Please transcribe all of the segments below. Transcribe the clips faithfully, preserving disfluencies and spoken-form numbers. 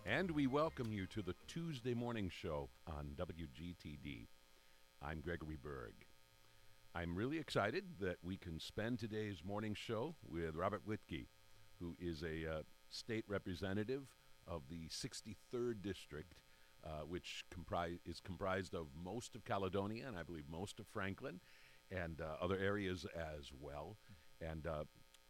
And we welcome you to the Tuesday morning show on W G T D. I'm Gregory Berg. I'm really excited that we can spend today's morning show with Robert Wittke, who is a uh, state representative of the sixty-third District, uh, which compri- is comprised of most of Caledonia and I believe most of Franklin and uh, other areas as well. And uh,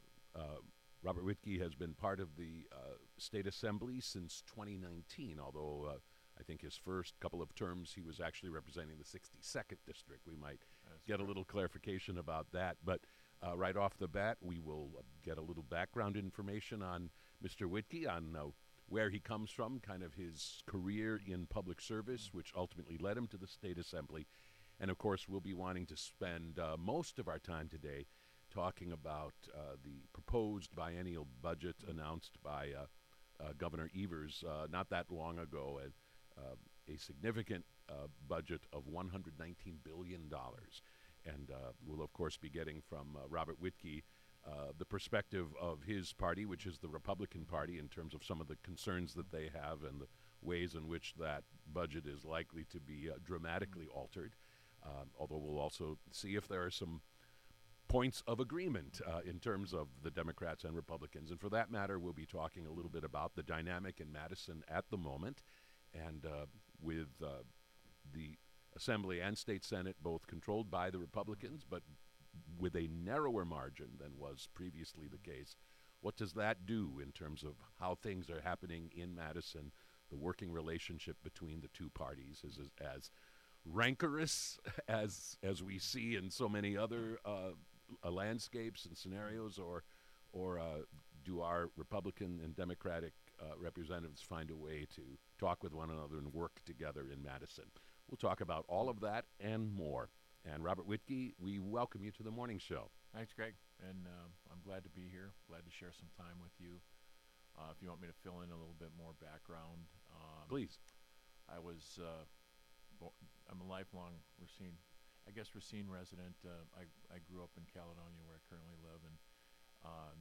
uh, Robert Wittke has been part of the uh, State Assembly since twenty nineteen, although uh, I think his first couple of terms he was actually representing the sixty-second District. We might That's get correct. a little clarification about that. But uh, right off the bat, we will uh, get a little background information on Mister Wittke, on uh, where he comes from, kind of his career in public service, which ultimately led him to the State Assembly. And of course, we'll be wanting to spend uh, most of our time today talking about uh, the proposed biennial budget announced by uh, uh, Governor Evers uh, not that long ago, and uh, a significant uh, budget of one hundred nineteen billion dollars. And uh, we'll, of course, be getting from uh, Robert Wittke uh, the perspective of his party, which is the Republican Party, in terms of some of the concerns that they have and the ways in which that budget is likely to be uh, dramatically altered. Um, although we'll also see if there are some points of agreement uh, in terms of the Democrats and Republicans. And for that matter, we'll be talking a little bit about the dynamic in Madison at the moment, and uh, with uh, the Assembly and State Senate both controlled by the Republicans, but with a narrower margin than was previously the case. What does that do in terms of how things are happening in Madison? The working relationship between the two parties is as, as rancorous as as we see in so many other uh, uh, landscapes and scenarios, or or uh, do our Republican and Democratic uh, representatives find a way to talk with one another and work together in Madison? We'll talk about all of that and more. And Robert Wittke, we welcome you to the morning show. Thanks, Greg. And um, I'm glad to be here. Glad to share some time with you. Uh, if you want me to fill in a little bit more background, um, Please. I was. Uh, bo- I'm a lifelong Racine, I guess Racine resident. Uh, I I grew up in Caledonia, where I currently live, and um,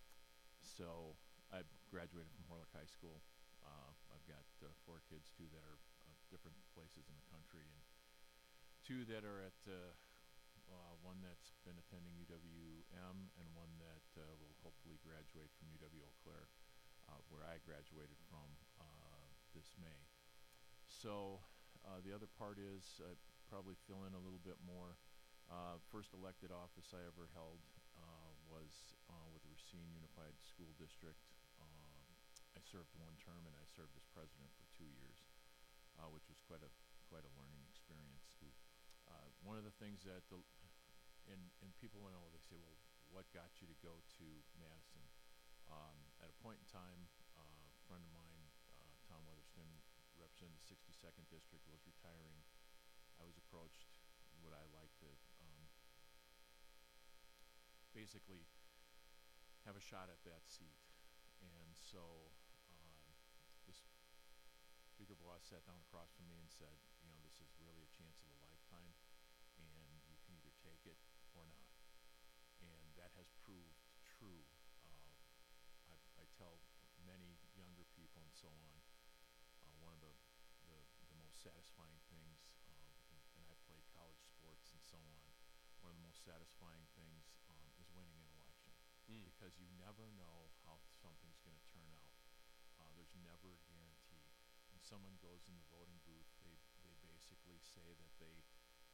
so I graduated from Horlick High School. Uh, I've got uh, four kids too that are uh, different places in the country, and two that are at uh, uh, one that's been attending U W M, and one that uh, will hopefully graduate from U W Eau Claire, uh, where I graduated from uh, this May. So uh, the other part is uh, probably fill in a little bit more. Uh, first elected office I ever held uh, was uh, with the Racine Unified School District. Um, I served one term, and I served as president for two years, uh, which was quite a quite a learning experience. Uh, one of the things that the and and people know, they say, well, what got you to go to Madison? Um, at a point in time, uh, a friend of mine, uh, Tom Weatherston, representing the sixty-second District, was retiring. I was approached, would I like to um, basically have a shot at that seat? And so uh, this speaker boss sat down across from me and said, you know, this is really a chance of a lifetime, and you can either take it or not. And that has proved true. Uh, I, I tell many younger people and so on, uh, one of the, the, the most satisfying things, um, and, and I've played college sports and so on, one of the most satisfying things um, is winning an election, Mm. because you never know how something's going to turn out. Uh, there's never a guarantee. When someone goes in the voting booth, they, they basically say that they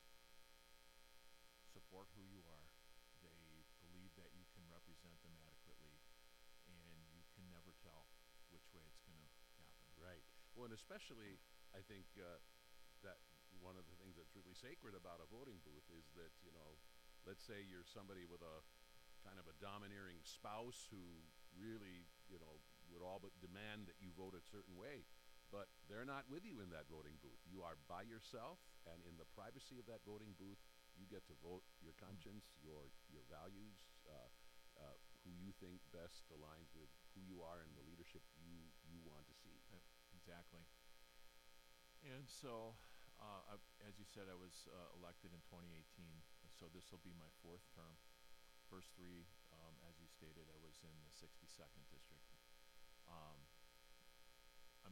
support who you are, they believe that you can represent them adequately, and you can never tell which way it's going to happen. Right. Well, and especially, I think uh, that one of the things that's really sacred about a voting booth is that, you know, let's say you're somebody with a kind of a domineering spouse who really, you know, would all but demand that you vote a certain way, but they're not with you in that voting booth. You are by yourself, and in the privacy of that voting booth, you get to vote your conscience, your your values, uh, uh, who you think best aligns with who you are and the leadership you you want to see. Uh, Exactly. And so, uh, I, as you said, I was uh, elected in twenty eighteen, so this will be my fourth term. First three, um, as you stated, I was in the sixty-second District. Um, I'm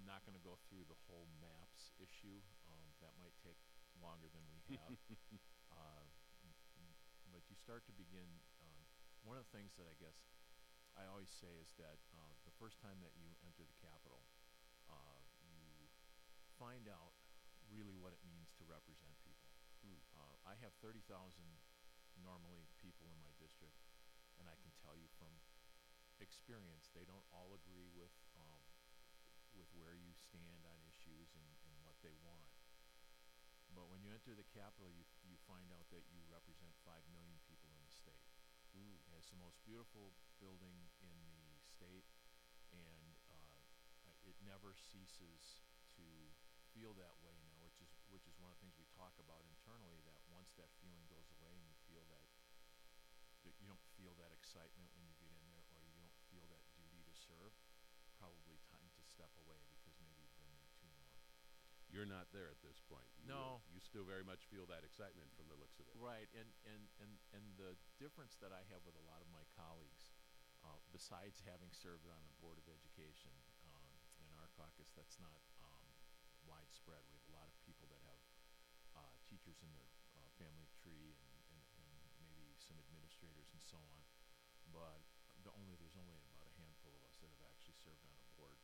I'm not going to go through the whole maps issue. Um, that might take longer than we have. uh, but you start to begin. Um, one of the things that I guess I always say is that uh, the first time that you enter the Capitol, uh, you find out really what it means to represent people. Hmm. Uh, I have thirty thousand normally people in my district, and I can tell you from experience, they don't all agree with um, with where you stand on issues and, and what they want. But when you enter the Capitol, you you find out that you represent five million people in the state. Hmm. It's the most beautiful building in the state, and uh, I- it never ceases to feel that way now, which is which is one of the things we talk about internally. That once that feeling goes away, and you feel that, that you don't feel that excitement when you get in there, or you don't feel that duty to serve, probably time to step away because maybe you've been there too long. You're not there at this point. You, No. You still very much feel that excitement from the looks of it. Right, and, and, and, and the difference that I have with a lot of my colleagues, uh, besides having served on a board of education, um, in our caucus, that's not um, widespread. We have a lot of people that have uh, teachers in their uh, family tree, and, and, and maybe some administrators and so on. But the only there's only about a handful of us that have actually served on a board.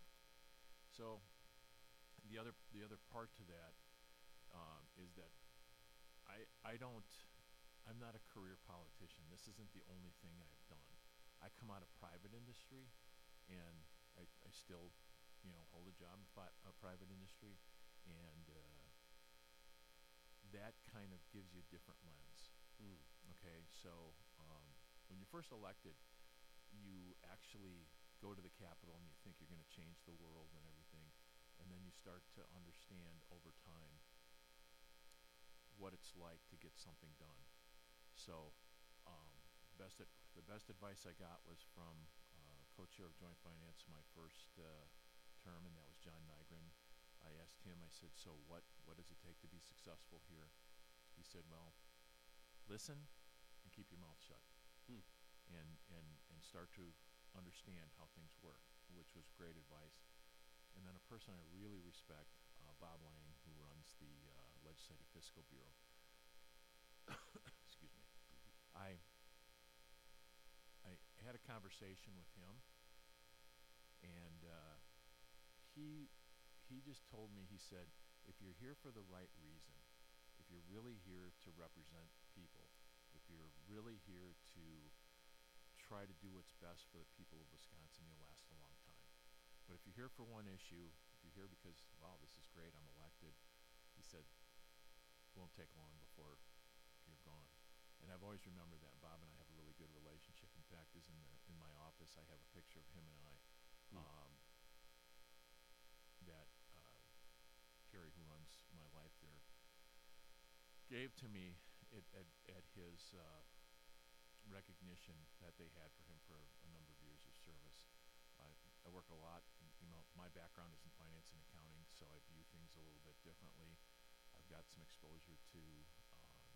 So the other the other part to that um, is that I I don't I'm not a career politician. This isn't the only thing I've done. I come out of private industry, and I, I still, you know, hold a job in fi- a private industry, and uh, that kind of gives you a different lens. Hmm. Okay, so um, when you're first elected, you actually go to the Capitol and you think you're going to change the world and everything, and then you start to understand over time what it's like to get something done. So um, best ad- the best advice I got was from uh, co-chair of Joint Finance my first uh, term, and that was John Nygren. I asked him, I said, so what, what does it take to be successful here? He said, well, listen and keep your mouth shut. Hmm. and, and, and start to understand how things work, which was great advice. And then a person I really respect, uh, Bob Lang, who runs the uh, Legislative Fiscal Bureau. Excuse me. I I had a conversation with him, and uh, he he just told me, he said, if you're here for the right reason, if you're really here to represent people, if you're really here to try to do what's best for the people of Wisconsin, you'll last a long time. But if you're here for one issue, if you're here because, wow, this is great, I'm elected, he said, it won't take long before you're gone. And I've always remembered that. Bob and I have a really good relationship. In fact, is in the in my office, I have a picture of him and I. Hmm. Um, that uh, Kerry, who runs my life there, gave to me at, at, at his uh, recognition that they had for him for a number of years of service. I, I work a lot, in, you know, my background is in finance and accounting, so I view things a little bit differently. I've got some exposure to um,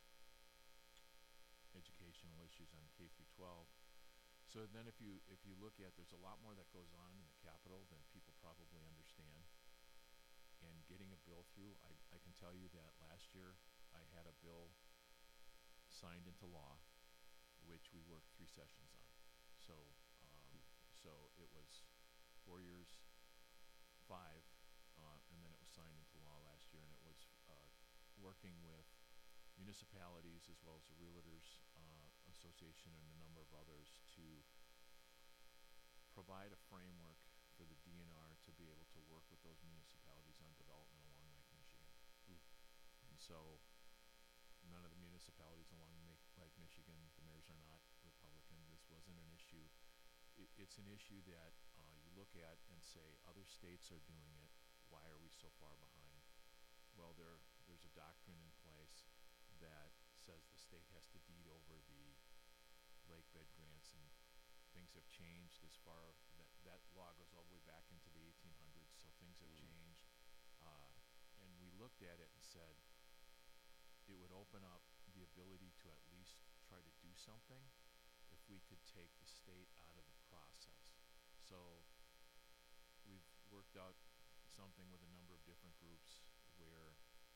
educational issues on K through twelve. So then if you if you look at, there's a lot more that goes on in the Capitol than people probably understand. And getting a bill through, I, I can tell you that last year I had a bill signed into law, which we worked three sessions on. So um, so it was four years, five, uh, and then it was signed into law last year, and it was uh, working with municipalities as well as the Realtors uh, Association and a number of others to provide a framework for the D N R to be able to work with those municipalities on development along Lake Michigan. Hmm. And so none of the municipalities along Ma- Lake Michigan, the mayors are not Republican. This wasn't an issue. It, it's an issue that uh, you look at and say, other states are doing it. Why are we so far behind? Well, there there's a doctrine in place that says the state has to deed over the lake bed grants, and things have changed as far that that law goes all the way back into the eighteen hundreds, so things have Mm. changed. Uh, and we looked at it and said it would open up the ability to at least try to do something if we could take the state out of the process. So we've worked out something with a number of different groups where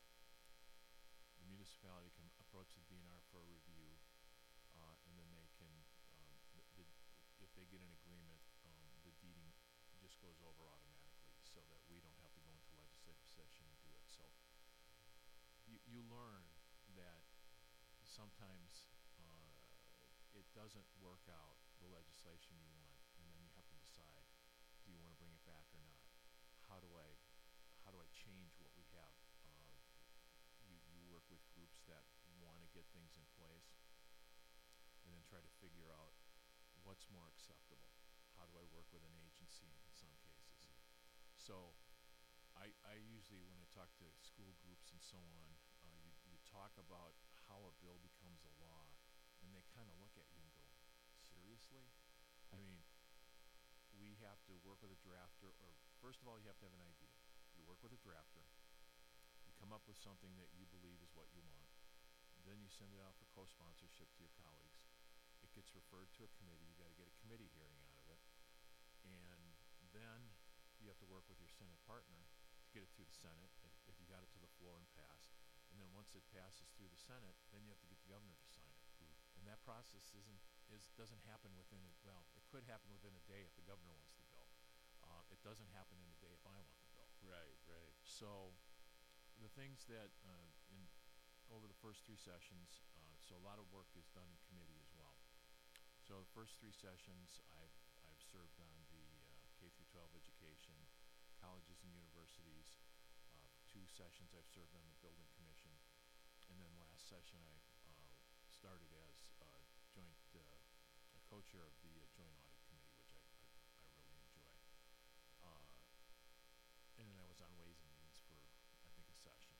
the municipality can approach the D N R for a review, uh, and then they can, um, the, the, if they get an agreement, um, the deeding just goes over automatically, so that we don't have to go into legislative session and do it. So you, you learn that sometimes uh, it doesn't work out the legislation you want, and then you have to decide, do you want to bring it back or not? How do I, how do I change what we have? Uh, you, you work with groups that want to get things in place, and then try to figure out what's more acceptable. How do I work with an agency in some cases? So I, I usually, when I talk to school groups and so on, uh, you, you talk about how a bill becomes a law, and they kind of look at you and go, seriously? I mean, we have to work with a drafter, or first of all, you have to have an idea. You work with a drafter, you come up with something that you believe is what you want, then you send it out for co-sponsorship to your colleagues. It gets referred to a committee, you gotta get a committee hearing out of it, and then you have to work with your Senate partner to get it through the Senate, if, if you got it to the floor and passed. And then once it passes through the Senate, then you have to get the governor to sign it. Mm. And that process isn't, is, doesn't happen within a, well, it could happen within a day if the governor wants the bill. Uh, it doesn't happen in a day if I want the bill. Right, right. So the things that, uh, in, over the first three sessions, uh, so a lot of work is done in committee as well. So the first three sessions, I've, I've served on the uh, K through twelve education, colleges and universities. Uh, two sessions I've served on the building commission, and then last session I uh, started as uh, joint uh, a co-chair of the uh, joint audit committee, which I, I, I really enjoy. Uh, and then I was on Ways and Means for, I think, a session.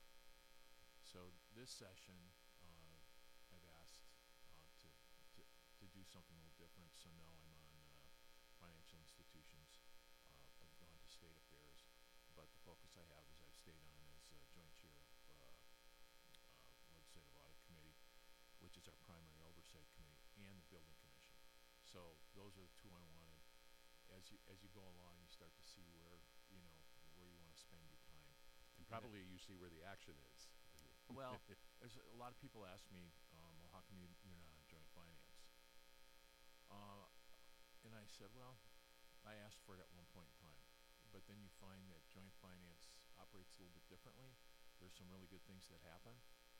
So this session, uh, I've asked uh, to, to to do something a little different. So now I'm on uh, financial institutions. Uh, I've gone to state affairs, but the focus I have is I've stayed on as uh, joint chair of uh, uh, legislative audit committee, which is our primary oversight committee, and the building commission. So those are the two I wanted. As you as you go along, you start to see where you know where you want to spend your time. And probably you see where the action is. Well, there's a lot of people ask me, um, well, how come you, you're not on joint finance? Uh, and I said, well, I asked for it at one point in time, but then you find that joint finance operates a little bit differently. There's some really good things that happen,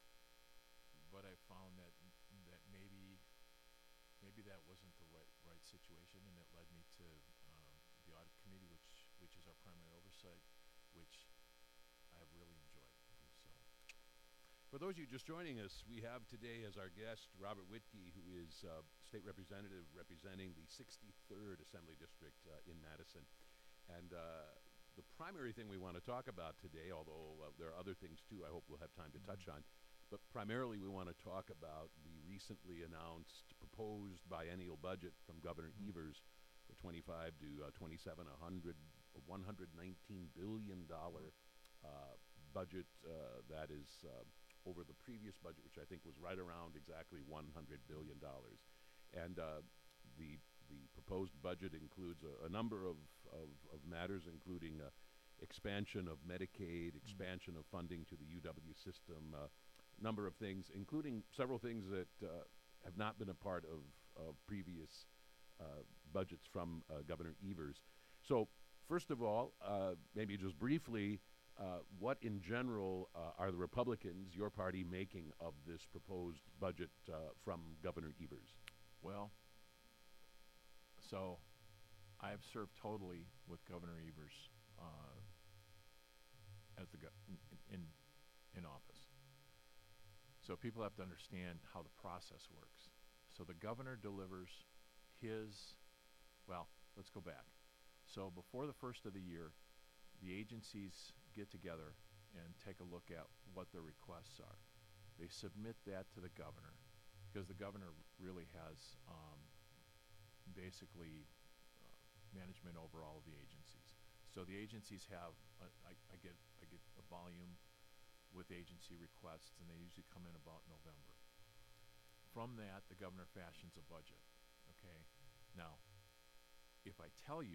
but I found that that maybe maybe that wasn't the right right situation, and it led me to um, the audit committee, which which is our primary oversight, which I have really enjoyed. So. For those of you just joining us, we have today as our guest Robert Wittke, who is uh, state representative representing the sixty-third Assembly District uh, in Madison. And uh, the primary thing we want to talk about today, although uh, there are other things too I hope we'll have time to touch on, but primarily we want to talk about the recently announced proposed biennial budget from Governor mm-hmm. Evers for twenty-five to uh, twenty-seven, a hundred, one hundred nineteen billion dollars uh, budget uh, that is uh, over the previous budget, which I think was right around exactly one hundred billion dollars. And uh, the the proposed budget includes a, a number of, of, of matters, including uh, expansion of Medicaid, expansion mm-hmm. of funding to the U W system, a uh, number of things, including several things that uh, have not been a part of, of previous uh, budgets from uh, Governor Evers. So first of all, uh, maybe just briefly, Uh, what in general uh, are the Republicans, your party, making of this proposed budget uh, from Governor Evers? Well, so I've served totally with Governor Evers uh, as the go- in, in in office. So people have to understand how the process works. So the governor delivers his, well, let's go back. So before the first of the year, the agencies get together and take a look at what their requests are. They submit that to the governor, because the governor really has um, basically uh, management over all of the agencies. So the agencies have, a, I, I get I get a volume with agency requests, and they usually come in about November. From that, the governor fashions a budget. Okay, now, if I tell you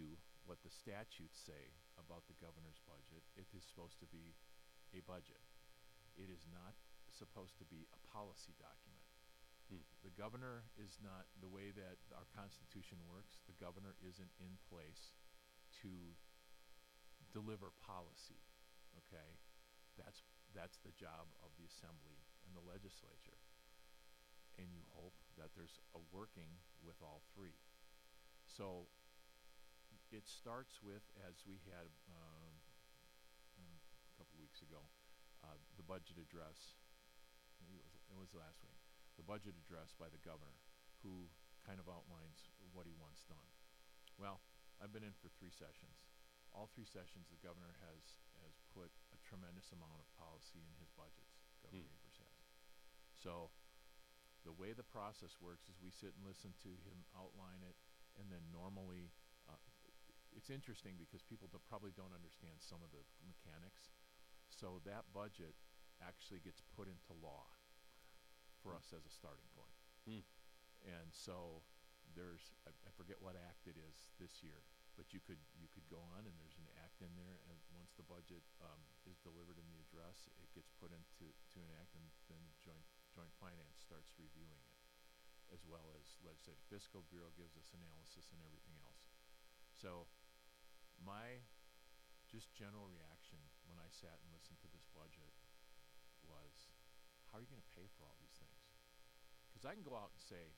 what the statutes say about the governor's budget. It is supposed to be a budget. It is not supposed to be a policy document. Hmm. The governor is not, the way that our Constitution works, the governor isn't in place to deliver policy, okay? That's, that's the job of the assembly and the legislature. And you hope that there's a working with all three. So it starts with, as we had um, um, a couple weeks ago, uh, the budget address. Maybe it was, it was last week. The budget address by the governor, who kind of outlines what he wants done. Well, I've been in for three sessions. All three sessions, the governor has has put a tremendous amount of policy in his budgets. Governor Hmm. Evers has. So the way the process works is we sit and listen to him outline it, and then normally, uh, it's interesting because people do, probably don't understand some of the mechanics. So that budget actually gets put into law for Hmm. us as a starting point. Hmm. And so there's, I, I forget what act it is this year, but you could you could go on and there's an act in there, and once the budget um, is delivered in the address, it gets put into to an act, and then the joint joint finance starts reviewing it, as well as legislative fiscal bureau gives us analysis and everything else. So my just general reaction when I sat and listened to this budget was, how are you going to pay for all these things? Because I can go out and say,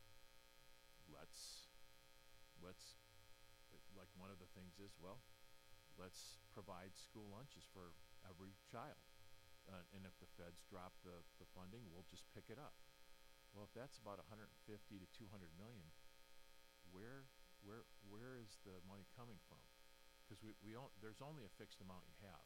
let's let's like one of the things is, well, let's provide school lunches for every child, uh, and if the feds drop the, the funding, we'll just pick it up. Well, if that's about one hundred fifty to two hundred million, where where where is the money coming from? Because we we don't, there's only a fixed amount you have,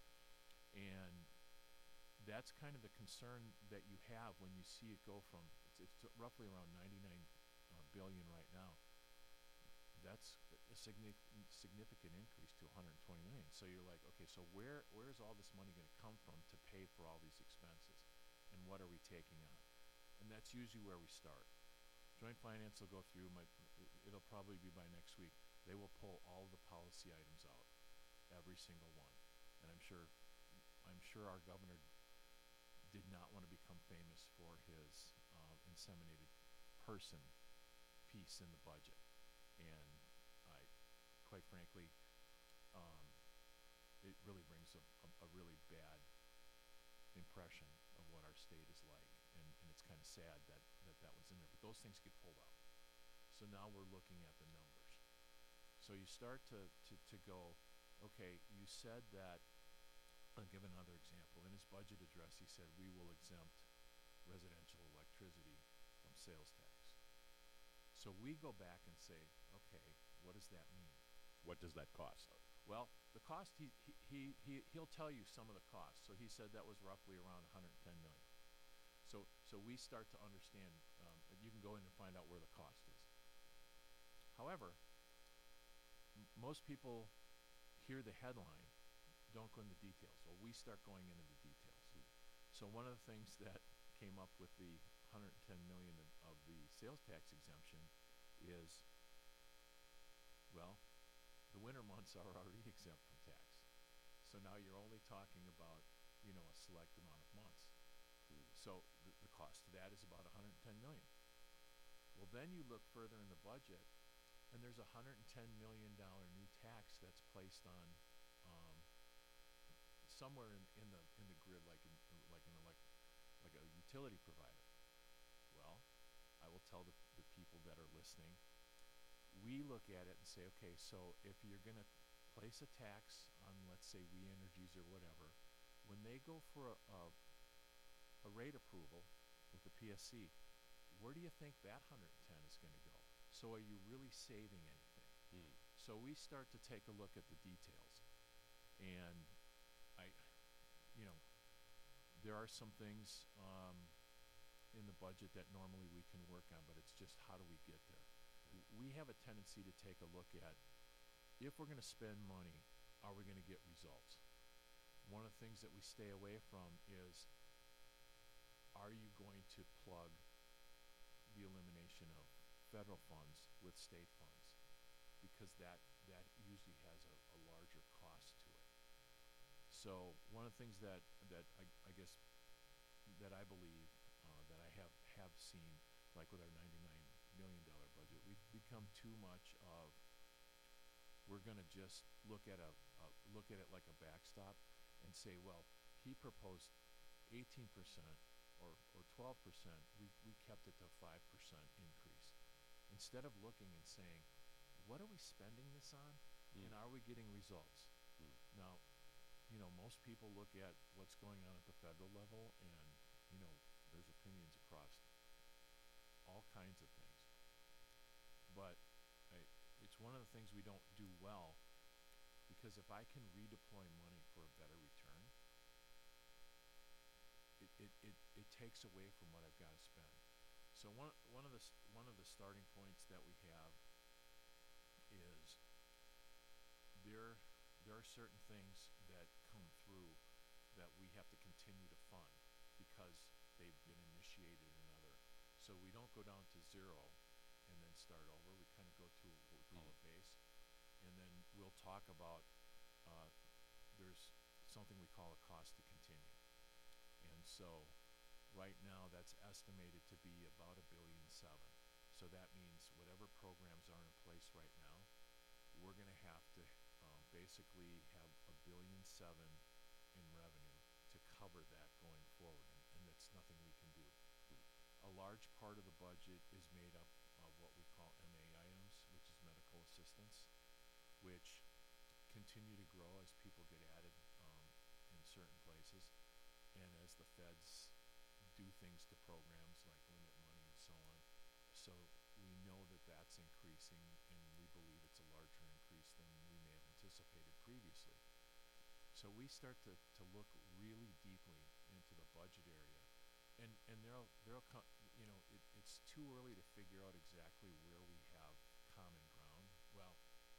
and that's kind of the concern that you have when you see it go from it's, it's roughly around ninety-nine uh, billion right now. That's a significant significant increase to one hundred twenty million. So you're like, okay, so where where is all this money going to come from to pay for all these expenses, and what are we taking on? And that's usually where we start. Joint finance will go through. My, it'll probably be by next week. They will pull all the policy items out, every single one. And I'm sure, I'm sure our governor did not want to become famous for his uh, inseminated person piece in the budget. And I, quite frankly, um, it really brings a, a, a really bad impression of what our state is like. And, and it's kind of sad that, that that was in there. But those things get pulled out. So now we're looking at the numbers. So you start to, to, to go, okay, you said that, I'll give another example. In his budget address, he said, we will exempt residential electricity from sales tax. So we go back and say, okay, what does that mean? What does that cost? Well, the cost, he, he, he, he, he'll tell you some of the costs. So he said that was roughly around one hundred ten million. So, so we start to understand, um, you can go in and find out where the cost is. However, m- most people hear the headline, don't go into details. Well, we start going into the details. So one of the things that came up with the one hundred ten million of, of the sales tax exemption is, well, the winter months are already exempt from tax. So now you're only talking about, you know, a select amount of months. Hmm. So the, the cost of that is about one hundred ten million. Well, then you look further in the budget, and there's a one hundred ten million dollars new tax that's placed on um, somewhere in, in the in the grid, like in, like an elect, like a utility provider. Well, I will tell the, the people that are listening, we look at it and say, okay, so if you're going to place a tax on, let's say, We Energies or whatever, when they go for a, a, a rate approval with the P S C, where do you think that one hundred ten is going to go? So are you really saving anything? Hmm. So we start to take a look at the details. And I, you know, there are some things um, in the budget that normally we can work on, but it's just how do we get there? W- We have a tendency to take a look at, if we're going to spend money, are we going to get results? One of the things that we stay away from is, are you going to plug the elimination of federal funds with state funds? Because that, that usually actually has a, a larger cost to it. So one of the things that that I, I guess that I believe uh, that I have have seen, like with our ninety-nine million dollar budget, we've become too much of we're going to just look at a, a look at it like a backstop and say, well, he proposed eighteen percent or or twelve percent. We we kept it to five percent increase, instead of looking and saying, what are we spending this on, Mm. and are we getting results? Mm. Now, you know, most people look at what's going on at the federal level, and you know, there's opinions across all kinds of things. But I, it's one of the things we don't do well, because if I can redeploy money for a better return, it, it, it, it takes away from what I've got to spend. So one one of the s- one of the starting points that we have is there there are certain things that come through that we have to continue to fund because they've been initiated in other. So we don't go down to zero and then start over. We kind of go to what we call Mm. a base, and then we'll talk about uh, there's something we call a cost to continue. And so right now that's estimated to be about a billion seven. So that means whatever programs are in place right now, we're going to have to um, basically have a billion seven in revenue to cover that going forward, and, and that's nothing we can do. A large part of the budget is made up of what we call M A items, which is medical assistance, which continue to grow as people get added um, in certain places, and as the feds do things to programs like limit money and so on. So we know that that's increasing, and we believe it's a larger increase than we may have anticipated previously. So we start to, to look really deeply into the budget area, and and there'll there'll come, you know, it, it's too early to figure out exactly where we have common ground. Well,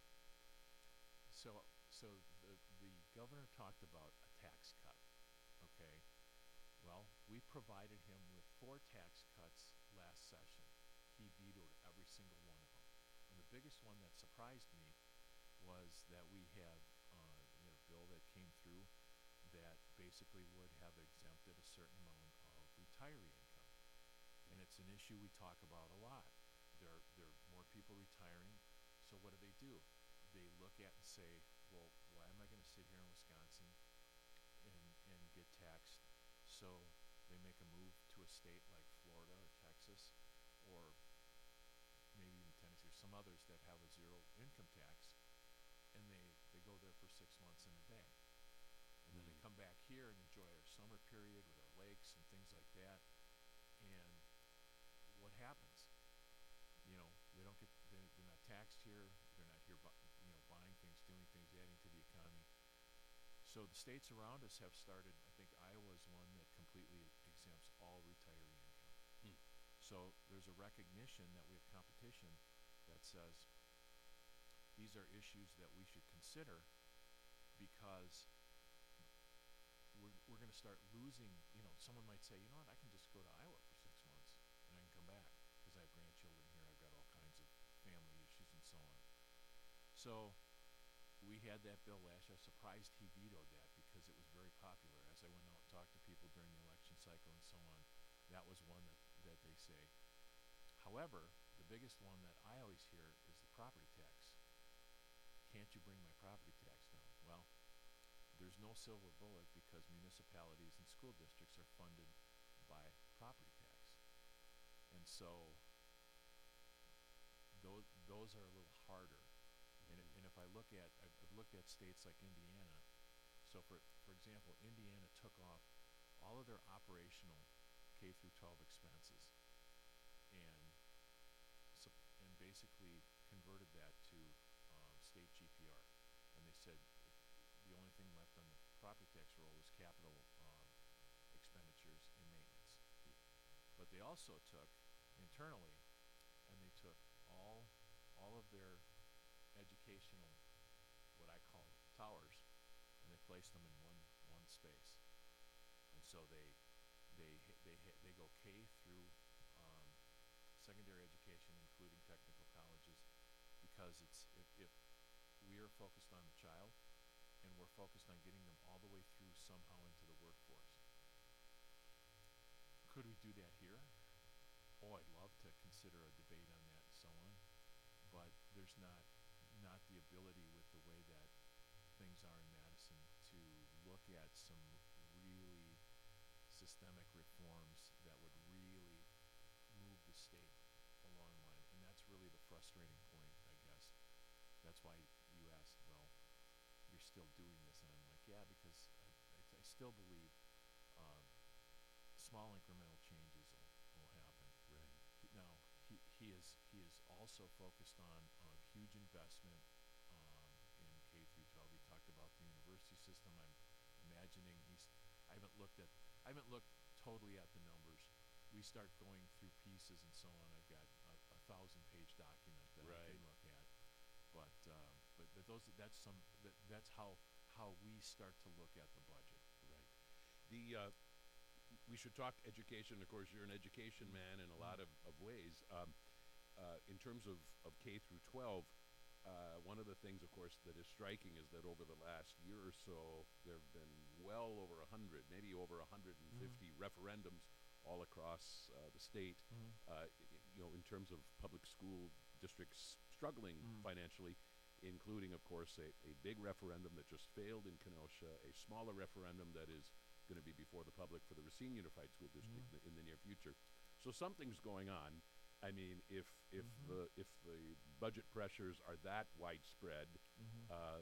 so so the the governor talked about a tax cut. Okay, well, we provided him with four tax cuts last session. He vetoed every single one of them. And the biggest one that surprised me was that we had, uh, we had a bill that came through that basically would have exempted a certain amount of retiree income. And it's an issue we talk about a lot. There, there are more people retiring, so what do they do? They look at and say, well, why am I going to sit here in Wisconsin and, and get taxed? So they make a move to a state like Florida or Texas, or maybe even Tennessee, or some others that have a zero income tax, and they, they go there for six months and a day. And then they Mm. come back here and enjoy our summer period with our lakes and things like that. And what happens? You know, they don't get, they're, they're not taxed here, they're not here, bu- you know, buying things, doing things, adding to the economy. So the states around us have started, I think Iowa's one that completely exempts all retiree income. Hmm. So there's a recognition that we have competition that says these are issues that we should consider, because we're, we're going to start losing, you know, someone might say, you know what, I can just go to Iowa for six months and I can come back because I have grandchildren here, I've got all kinds of family issues and so on. So we had that bill last year. I was surprised he vetoed that because it was very popular. As I went out and talked to people during the election cycle and so on, that was one that, that they say. However, the biggest one that I always hear is the property tax. Can't you bring my property tax down? Well, there's no silver bullet because municipalities and school districts are funded by property tax. And so those, those are a little harder. And, Mm. and if I look at, I've, I've looked at states like Indiana. So for, for example, Indiana took off all of their operational K through twelve expenses and sup- and basically converted that to um, state G P R. And they said if the only thing left on the property tax roll was capital um, expenditures and maintenance. But they also took internally, and they took all all of their educational, what I call towers, and they placed them in one one space. And so they they hi- they hi- they go K through um, secondary education, including technical colleges, because it's if, if we are focused on the child, and we're focused on getting them all the way through somehow into the workforce. Could we do that here? Oh, I'd love to consider a debate on that and so on, but there's not not the ability with the way that things are in Madison to look at some really systemic reforms that would really move the state along the line. And that's really the frustrating point, I guess. That's why you asked, well, you're still doing this. And I'm like, yeah, because I, I, I still believe um, small incremental changes will, will happen. Right. He, now, he, he is he is also focused on a huge investment um, in K through twelve. He talked about the university system. I'm imagining he's. I haven't looked at. I haven't looked totally at the numbers. We start going through pieces and so on. I've got a, a thousand-page document that I Right. can look at. But um, but but those that's some that, that's how how we start to look at the budget. Right. The uh, we should talk education. Of course, you're an education man in a lot of, of ways. Um, uh, in terms of, of K through twelve, uh, one of the things, of course, that is striking is that over the last year or so, there have been well over a hundred, maybe over a hundred and fifty referendums all across uh, the state. Mm-hmm. Uh, i- you know, in terms of public school districts struggling Mm. financially, including, of course, a, a big referendum that just failed in Kenosha, a smaller referendum that is going to be before the public for the Racine Unified School District Mhm. th- in the near future. So something's going on. I mean, if if Mhm. the if the budget pressures are that widespread, Mm-hmm. uh,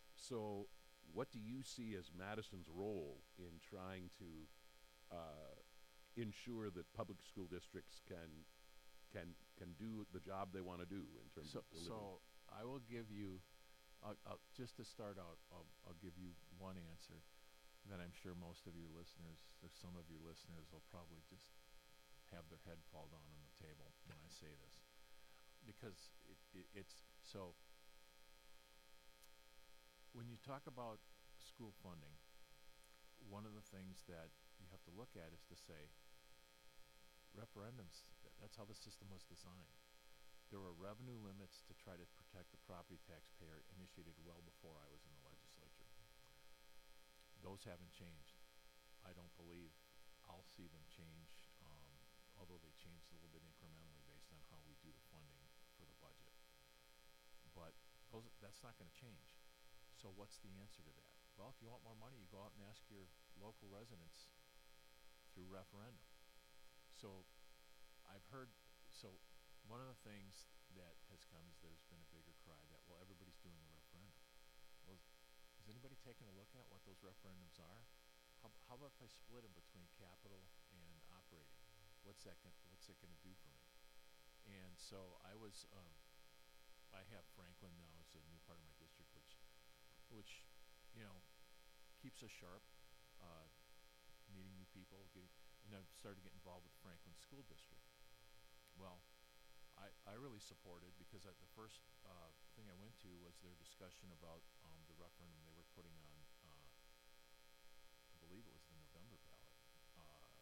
so what do you see as Madison's role in trying to uh, ensure that public school districts can can can do the job they want to do in terms So of delivering? so I will give you, I'll, I'll, just to start out, I'll I'll give you one answer that I'm sure most of your listeners, or some of your listeners, will probably just have their head fall down on the table when I say this, because it, it, it's so. When you talk about school funding, one of the things that you have to look at is to say referendums. th- That's how the system was designed. There were revenue limits to try to protect the property taxpayer initiated well before I was in the legislature. Those haven't changed. I don't believe I'll see them change, um, although they changed a little bit incrementally based on how we do the funding for the budget. But those, that's not going to change. So what's the answer to that? Well, if you want more money, you go out and ask your local residents through referendum. So I've heard, so one of the things that has come is there's been a bigger cry that, well, everybody's doing a referendum. Well, is anybody taking a look at what those referendums are? How, how about if I split them between capital and operating? What's that? Gon- what's it going to do for me? And so I was, um, I have Franklin now as a new part of my district, which, which, you know, keeps us sharp, uh, meeting new people, getting, and I've started to get involved with the Franklin School District. Well, I, I really supported because I, the first uh, thing I went to was their discussion about um, the referendum they were putting on, uh, I believe it was the November ballot. Uh,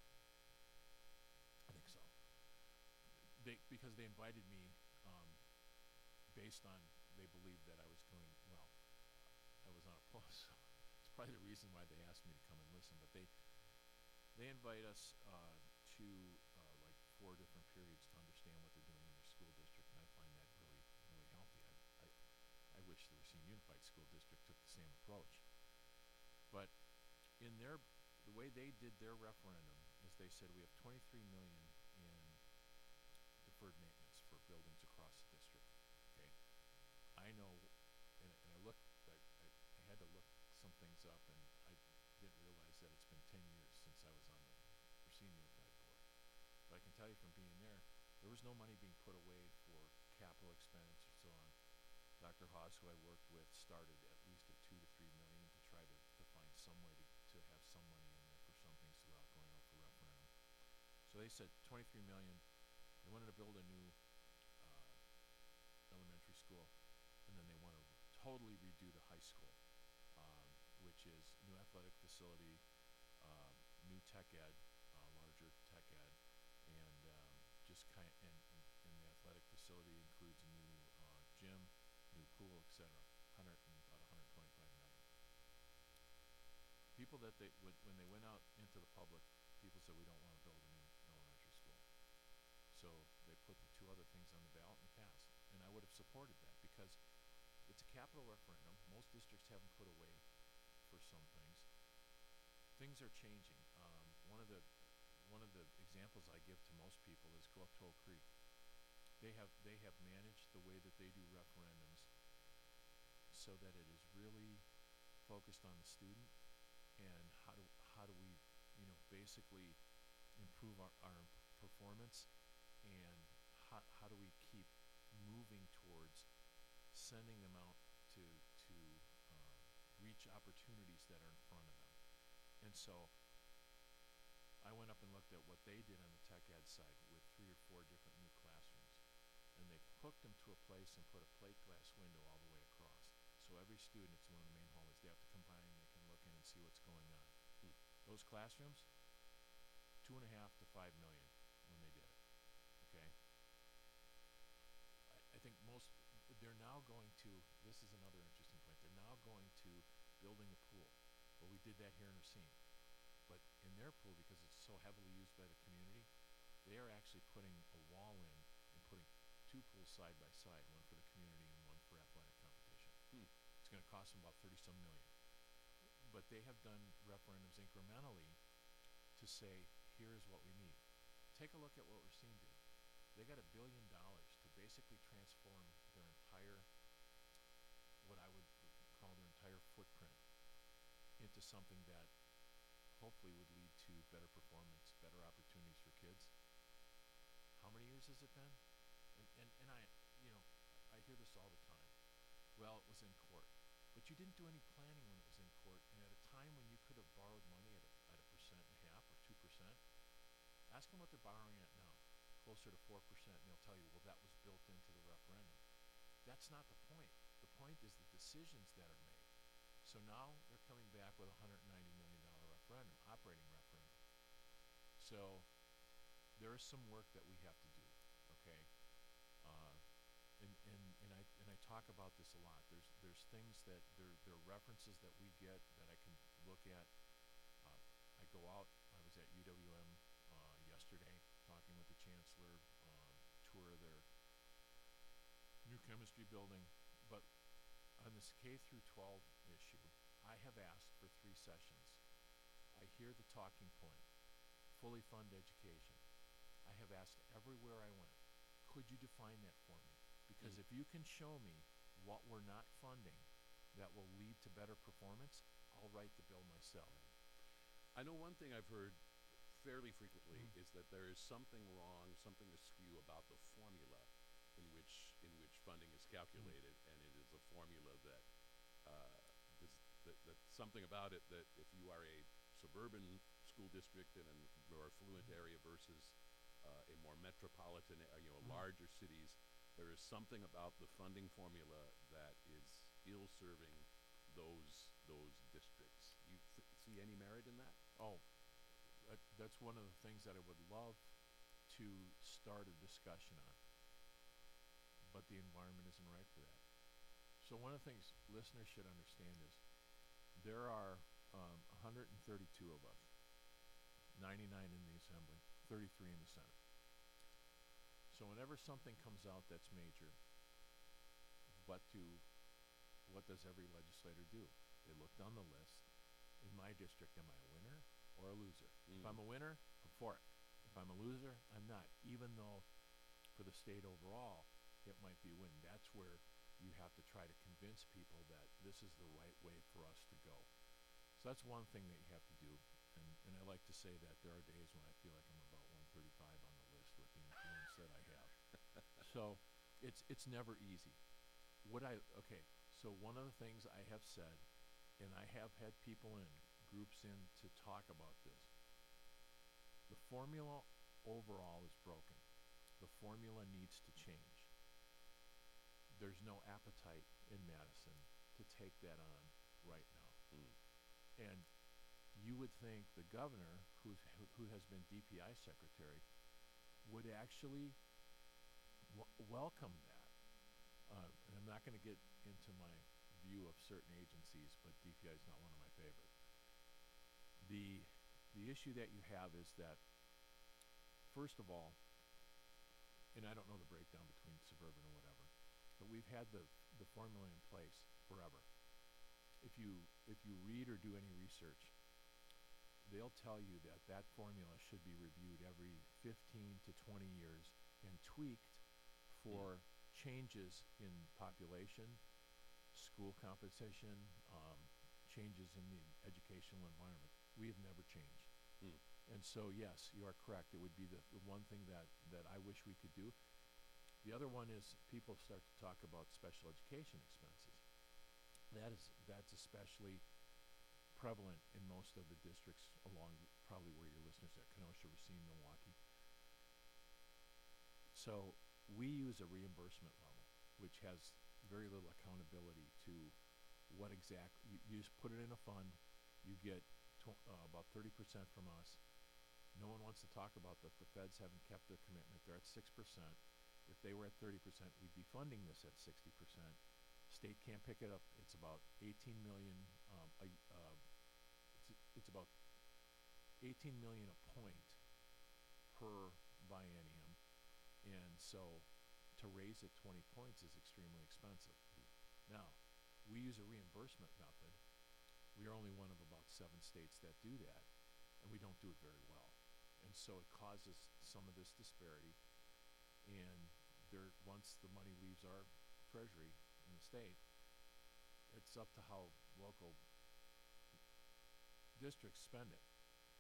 I think so. They because they invited me um, based on they believed that I was going well. I was on a plus. It's probably the reason why they asked me to come and listen. But they they invite us uh, to uh, like four different periods to understand what they're doing in their school district, and I find that really really healthy. I I, I wish the Racine Unified School District took the same approach. But in their the way they did their referendum is they said we have twenty-three million in deferred maintenance for buildings across the district. Okay, I know, and, and I looked, I, I, I had to look some things up, and I didn't realize that it's been ten years since I was on the Racine Unified Board. But I can tell you from being there, there was no money being put away for capital expenditure and so on. Doctor Haas, who I worked with, started at least at two to three million to try to, to find some way to, to have some money in there for some things without going out for referendum. So they said twenty-three million. They wanted to build a new uh, elementary school, and then they want to totally redo the high school, um, which is new athletic facility, uh, new tech ed, uh, larger tech ed, and um, just kind and, and, and the athletic facility includes a new uh, gym, new pool, et cetera. hundred and about one hundred twenty-five million. People that they when, when they went out into the public, people said we don't want to build a new elementary school. So they put the two other things on the ballot and passed. And I would have supported that because it's a capital referendum. Most districts haven't put away for some things. Things are changing. Um, one of the one of the examples I give to most people is go up to Oak Creek. They have they have managed the way that they do referendums so that it is really focused on the student and how do how do we you know basically improve our, our performance and how how do we keep moving towards sending them out to to uh, reach opportunities that are in front of them. And so I went up and looked at what they did on the tech ed side with three or four different new classrooms. And they hooked them to a place and put a plate glass window all the way across. So every student, it's one of the main hallways, they have to come by and they can look in and see what's going on. Hmm. Those classrooms, two and a half to five million when they did it. Okay? I, I think most, they're now going to, this is another interesting point, they're now going to building a pool. Well, we did that here in Racine. But in their pool, because it's so heavily used by the community, they are actually putting a wall in and putting two pools side by side, one for the community and one for athletic competition. Hmm. It's going to cost them about thirty some million. But they have done referendums incrementally to say, here's what we need. Take a look at what Racine did. They got a billion dollars to basically transform their entire, what I would call their entire footprint into something that hopefully would lead to better performance, better opportunities for kids. How many years has it been? And, and, and I, you know, I hear this all the time. Well, it was in court. But you didn't do any planning when it was in court, and at a time when you could have borrowed money at a, at a percent and a half or two percent, ask them what they're borrowing at now, closer to four percent, and they'll tell you, well, that was built into the referendum. That's not the point. The point is the decisions that are made. So now they're coming back with a one hundred ninety million dollars referendum, operating referendum. So there is some work that we have to do, okay? Uh, and, and, and, I, and I talk about this a lot. There's, there's things that, there, there are references that we get that I can look at. Uh, I go out, I was at U W M uh, yesterday talking with the chancellor, uh, tour of their new chemistry building. But on this K through twelve issue, I have asked for three sessions. I hear the talking point, fully fund education. I have asked everywhere I went, could you define that for me? Because mm. if you can show me what we're not funding that will lead to better performance, I'll write the bill myself. I know one thing I've heard fairly frequently Mm. is that there is something wrong, something askew about the formula in which in which funding is calculated, mm. and it is a formula that uh, does, that that something about it that if you are a suburban school district in a more affluent mm. area versus uh, a more metropolitan, uh, you know, Mm. larger cities, there is something about the funding formula that is ill-serving those those districts. You th- see any merit in that? Oh, that, that's one of the things that I would love to start a discussion on. But the environment isn't right for that. So one of the things listeners should understand is there are um, one hundred thirty-two of us, ninety-nine in the assembly, thirty-three in the Senate. So whenever something comes out that's major, what do, what does every legislator do? They look down the list. In my district, am I a winner or a loser? Mm. If I'm a winner, I'm for it. If I'm a loser, I'm not. Even though for the state overall, it might be a win. That's where you have to try to convince people that this is the right way for us to go. So that's one thing that you have to do. And, and I like to say that there are days when I feel like I'm about one thirty-five on the list with the influence that I have. So it's it's never easy. What I, okay, so one of the things I have said, and I have had people in, groups in to talk about this, the formula overall is broken. The formula needs to change. There's no appetite in Madison to take that on right now. Mm. And you would think the governor, who's, who, who has been D P I secretary, would actually w- welcome that. Uh, and I'm not going to get into my view of certain agencies, but D P I is not one of my favorite. The the issue that you have is that, first of all, and I don't know the breakdown between suburban or whatever, but we've had the the formula in place forever. If you if you read or do any research, they'll tell you that that formula should be reviewed every fifteen to twenty years and tweaked for mm. changes in population, school composition, um, changes in the educational environment. We have never changed. Mm. And so, yes, you are correct. It would be the, the one thing that, that I wish we could do. The other one is people start to talk about special education expenses. That is that's especially prevalent in most of the districts along probably where your listeners are, Kenosha, Racine, Milwaukee. So we use a reimbursement level, which has very little accountability to what exact, you, you just put it in a fund, you get tw- uh, about thirty percent from us. No one wants to talk about that the feds haven't kept their commitment. They're at six percent. If they were at thirty percent, we'd be funding this at sixty percent. State can't pick it up. It's about eighteen million. Um, a, uh, it's, it's about eighteen million a point per biennium, and so to raise it twenty points is extremely expensive. Mm-hmm. Now, we use a reimbursement method. We are only one of about seven states that do that, and we don't do it very well. And so it causes some of this disparity. And there, once the money leaves our treasury in the state, it's up to how local districts spend it.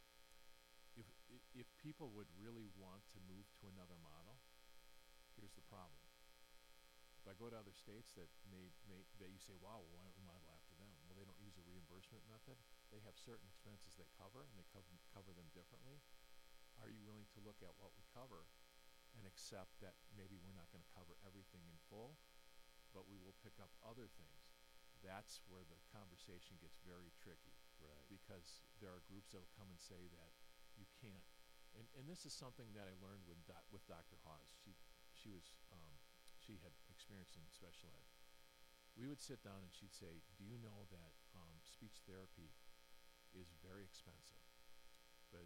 If if people would really want to move to another model, here's the problem. If I go to other states that may, may that you say, wow, well, why don't we model after them? Well, they don't use a reimbursement method. They have certain expenses they cover, and they cover, cover them differently. Are you willing to look at what we cover and accept that maybe we're not going to cover everything in full, but we will pick up other things? That's where the conversation gets very tricky. Right. Because there are groups that will come and say that you can't. And, and this is something that I learned with, doc, with Doctor Hawes. She, she was... Um, she had experience in special ed. We would sit down and she'd say, do you know that um, speech therapy is very expensive, but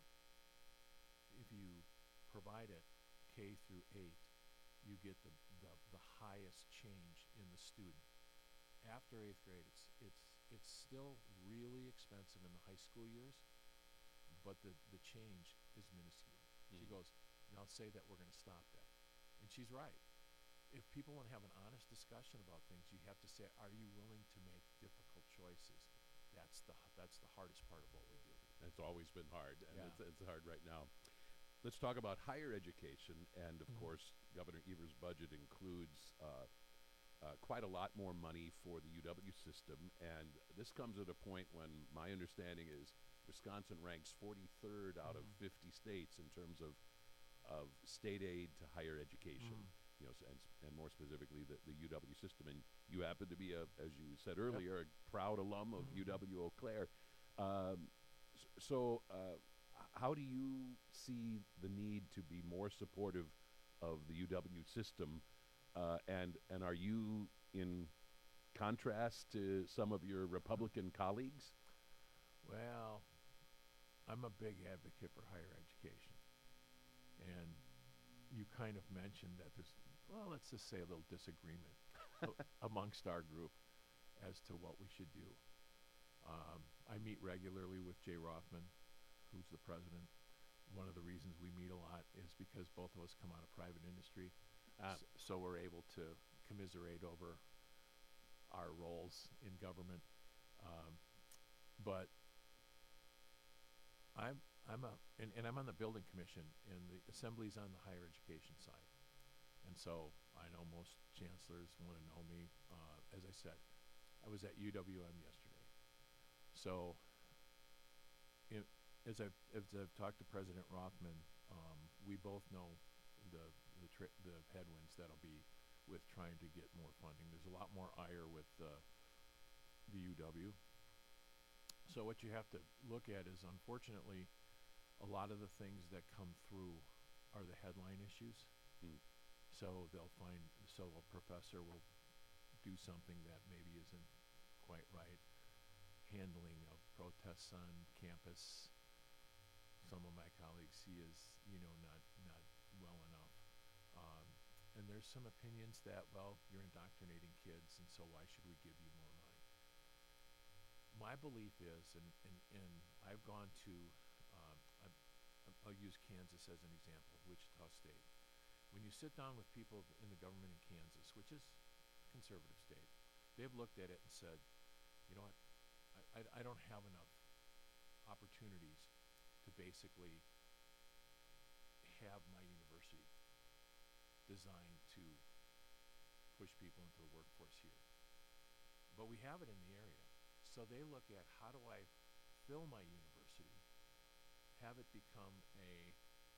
if you provide it K through eight, you get the, the, the highest change in the student. After eighth grade, it's, it's, it's still really expensive in the high school years, but the, the change is minuscule. Mm. She goes, now say that we're going to stop that. And she's right. If people want to have an honest discussion about things, you have to say, are you willing to make difficult choices? That's the that's the hardest part of what we do. It's always been hard, and yeah. it's, it's hard right now. Let's talk about higher education, and of mm-hmm. course, Governor Evers' budget includes uh, uh, quite a lot more money for the U W system, and this comes at a point when my understanding is Wisconsin ranks forty-third out mm-hmm. of fifty states in terms of of state aid to higher education. Mm-hmm. You know, and, and more specifically, the, the U W system. And you happen to be, a, as you said earlier, yep. a proud alum of mm-hmm. U W Eau Claire. Um, so uh, how do you see the need to be more supportive of the U W system? Uh, and, and are you in contrast to some of your Republican colleagues? Well, I'm a big advocate for higher education. And you kind of mentioned that there's, well, let's just say a little disagreement amongst our group as to what we should do. Um, I meet regularly with Jay Rothman, who's the president. One of the reasons we meet a lot is because both of us come out of private industry, uh, s- so we're able to commiserate over our roles in government. Um, but I'm I'm a and, and I'm on the building commission, and the assembly's on the higher education side. And so I know most chancellors want to know me. Uh, as I said, I was at U W M yesterday. So in, as, I've, as I've talked to President Rothman, um, we both know the the, tri- the headwinds that'll be with trying to get more funding. There's a lot more ire with uh, the U W. So what you have to look at is, unfortunately, a lot of the things that come through are the headline issues. Mm. So they'll find, so a professor will do something that maybe isn't quite right. Handling of protests on campus. Some of my colleagues see as, you know, not not well enough. Um, and there's some opinions that, well, you're indoctrinating kids, and so why should we give you more money? My belief is, and, and, and I've gone to, um, I've, I'll use Kansas as an example, Wichita State. When you sit down with people in the government in Kansas, which is a conservative state, they've looked at it and said, you know what, I, I, I don't have enough opportunities to basically have my university designed to push people into the workforce here. But we have it in the area. So they look at, how do I fill my university, have it become a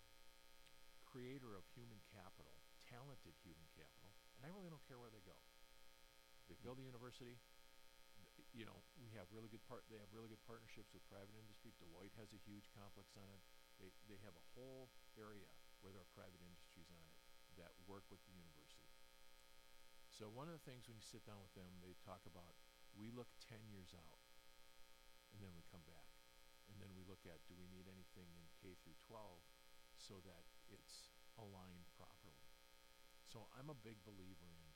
creator of human capital, talented human capital, and I really don't care where they go. They fill the university. You know, we have really good part. They have really good partnerships with private industry. Deloitte has a huge complex on it. They they have a whole area where there are private industries on it that work with the university. So one of the things when you sit down with them, they talk about, we look ten years out, and then we come back, and then we look at, do we need anything in K through twelve so that it's aligned properly. So I'm a big believer in.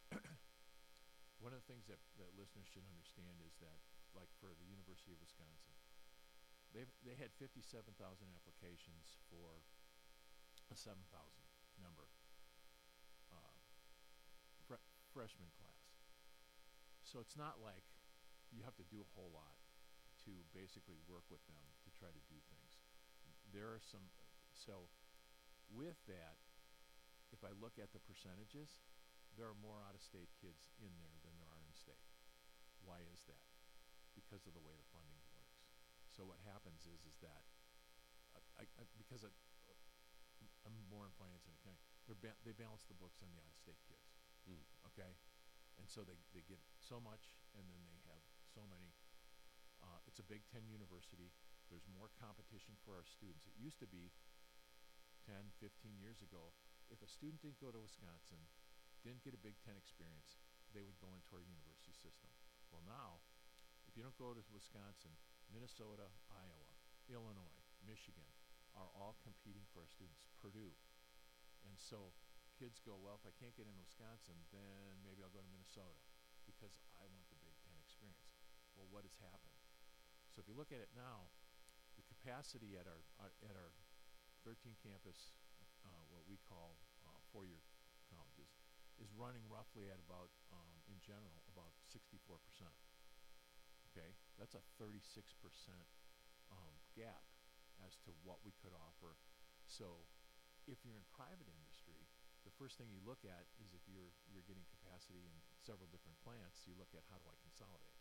One of the things that, that listeners should understand is that, like for the University of Wisconsin, they they had fifty-seven thousand applications for a seven thousand number uh, fre- freshman class. So it's not like you have to do a whole lot to basically work with them to try to do things. There are some, so with that, if I look at the percentages, there are more out-of-state kids in there than there are in-state. Why is that? Because of the way the funding works. So what happens is is that, uh, I, I, because I, uh, I'm more in finance than accounting, they're ba- they balance the books on the out-of-state kids, Mm. okay? And so they, they get so much, and then they have so many. Uh, it's a Big Ten university. There's more competition for our students. It used to be ten, fifteen years ago, if a student didn't go to Wisconsin, didn't get a Big Ten experience, they would go into our university system. Well, now, if you don't go to Wisconsin, Minnesota, Iowa, Illinois, Michigan are all competing for our students, Purdue. And so kids go, well, if I can't get into Wisconsin, then maybe I'll go to Minnesota because I want the Big Ten experience. Well, what has happened? So if you look at it now, the capacity at our, uh, at our thirteen campus, uh, what we call uh, four-year colleges, is running roughly at about, um, in general, about sixty-four percent. Okay, that's a thirty-six percent um, gap as to what we could offer. So if you're in private industry, the first thing you look at is if you're you're getting capacity in several different plants, you look at, how do I consolidate?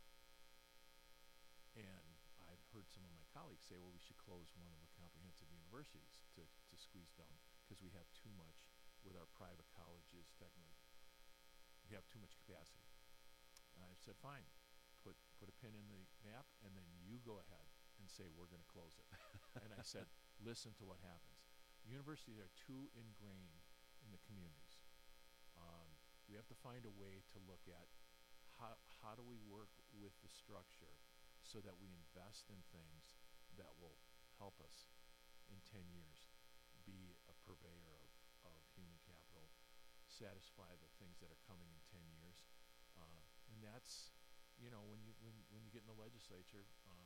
And I've heard some of my colleagues say, well, we should close one of the comprehensive universities to, to squeeze down because we have too much with our private colleges, technically. We have too much capacity. And I said, fine, put put a pin in the map, and then you go ahead and say, we're going to close it. And I said, listen to what happens. Universities are too ingrained in the communities. Um, we have to find a way to look at how, how do we work with the structure so that we invest in things that will help us in ten years be a purveyor of, of human capital, satisfy the things that are coming in ten years. Uh, and that's, you know, when you when, when you get in the legislature, um,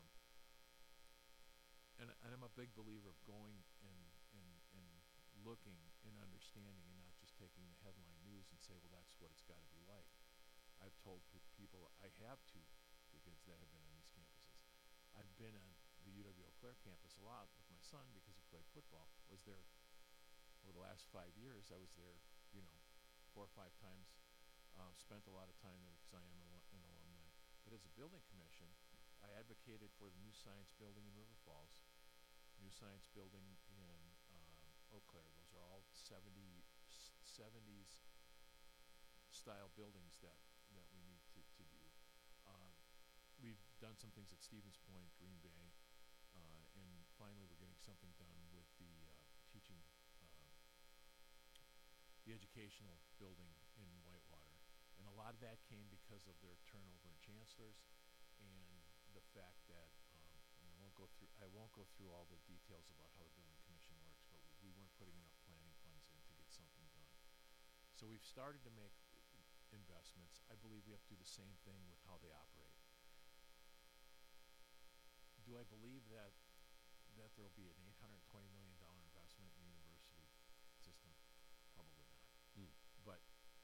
and, and I'm a big believer of going and, and, and looking and understanding and not just taking the headline news and say, well, that's what it's got to be like. I've told p- people, I have two, two kids that have been on these campuses. I've been on the U W Eau Claire campus a lot with my son because he played football. Was there over the last five years. I was there, you know, four or five times. Uh, spent a lot of time there because I am a, an alumni. But as a building commission, I advocated for the new science building in River Falls, new science building in um, Eau Claire. Those are all seventy, seventies style buildings that, that we need to, to do. Um, we've done some things at Stevens Point, Green Bay, uh, and finally we're getting something done with the uh, teaching, uh, the educational building in Whitewater. And a lot of that came because of their turnover in chancellors won't go through all the details about how the building commission works, but we weren't putting enough planning funds in to get something done. So we've started to make investments. I believe we have to do the same thing with how they operate. Do I believe that that there will be an eight hundred twenty million dollars investment in the university system? Probably not. Mm. But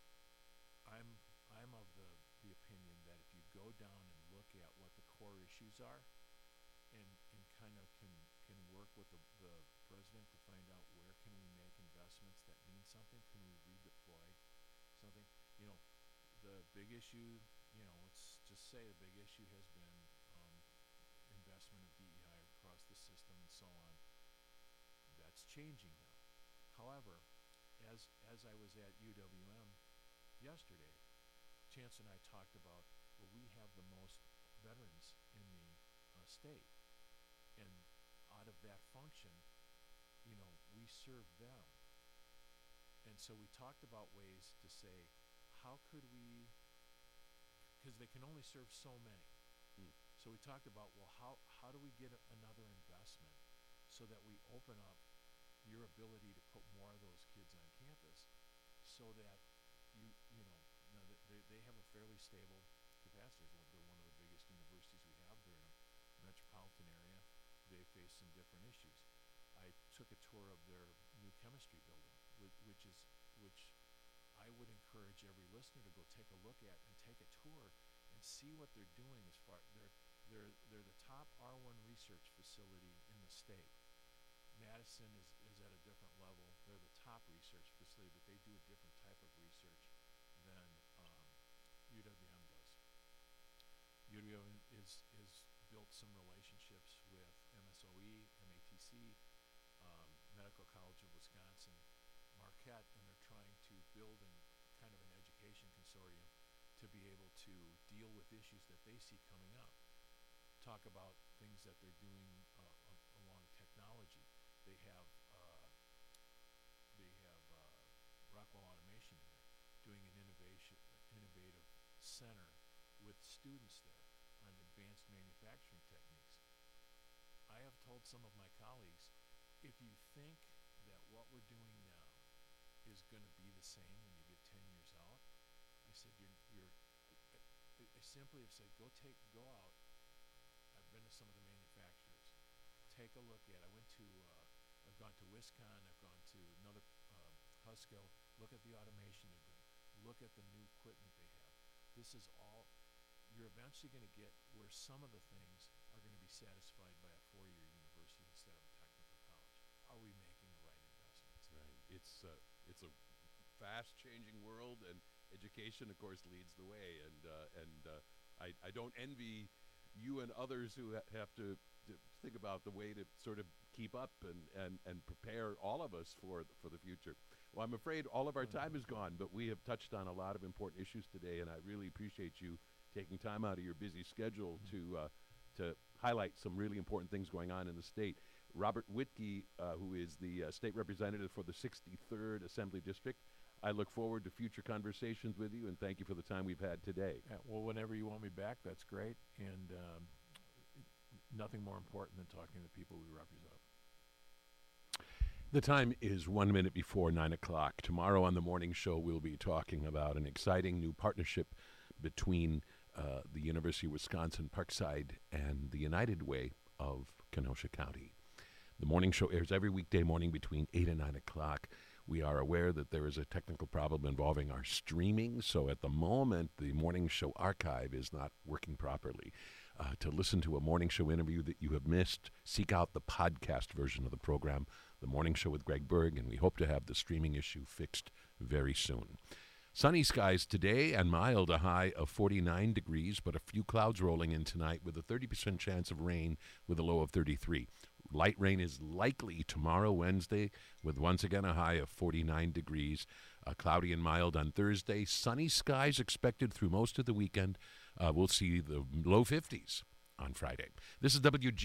I'm I'm of the, the opinion that if you go down and look at what the core issues are and and kind of can can work with the, the president to find out where can we make investments that mean something, can we redeploy something? You know, the big issue, you know, let's just say the big issue has been um, investment of D E I across the system and so on. That's changing now. However, as as I was at U W M yesterday, Chance and I talked about, well, we have the most veterans in the uh, state, and out of that function, you know, we serve them. And so we talked about ways to say, how could we, because they can only serve so many. Mm. So we talked about, well, how, how do we get a, another investment so that we open up your ability to put more of those kids on campus so that you, you know, now that they, they have a fairly stable capacity. They're one of the biggest universities we have. They're in a metropolitan area. They face some different issues. I took a tour of their new chemistry building, which, which is, which I would encourage every listener to go take a look at and take a tour and see what they're doing as far, they're, they're, they're the top R one research facility in the state. Madison is, is at a different level. They're the top research facility, but they do a different type of research than um, U W M does. U W M is, is built some relationships with M S O E, M A T C, um, Medical College of Wisconsin, Marquette, and they're trying to build an, kind of an education consortium to be able to deal with issues that they see coming up. Talk about things that they're doing uh, a- along technology. They have uh, they have uh, Rockwell Automation in there, doing an innovation, innovative center with students there on advanced manufacturing techniques. I have told some of my colleagues, if you think that what we're doing now is going to be the same when you get ten years out, I said you're you're. I, I, I simply have said go take go out. I've been to some of the manufacturers. Take a look at. I went to. Uh, I've gone to Wisconsin. I've gone to another uh, Husco. Look at the automation they're doing. Look at the new equipment they have. This is all. You're eventually going to get where some of the things are going to be satisfied by a four-year university instead of a technical college. Are we making the right investments? Right. It's uh, it's a fast-changing world, and education, of course, leads the way. And uh, and uh, I I don't envy you and others who ha- have to, to think about the way to sort of keep up and, and, and prepare all of us for th- for the future. Well, I'm afraid all of our time is gone, but we have touched on a lot of important issues today, and I really appreciate you taking time out of your busy schedule to uh, to highlight some really important things going on in the state. Robert Wittke, uh, who is the uh, state representative for the sixty-third Assembly District, I look forward to future conversations with you, and thank you for the time we've had today. Yeah, well, whenever you want me back, that's great, and um, nothing more important than talking to the people we represent. The time is one minute before nine o'clock. Tomorrow on the morning show, we'll be talking about an exciting new partnership between uh, the University of Wisconsin Parkside and the United Way of Kenosha County. The morning show airs every weekday morning between eight and nine o'clock. We are aware that there is a technical problem involving our streaming, so at the moment, the morning show archive is not working properly. Uh, to listen to a morning show interview that you have missed, seek out the podcast version of the program, The Morning Show with Greg Berg, and we hope to have the streaming issue fixed very soon. Sunny skies today and mild, a high of forty-nine degrees, but a few clouds rolling in tonight with a thirty percent chance of rain with a low of thirty-three. Light rain is likely tomorrow, Wednesday, with once again a high of forty-nine degrees. Uh, cloudy and mild on Thursday. Sunny skies expected through most of the weekend. Uh, we'll see the low fifties on Friday. This is W G.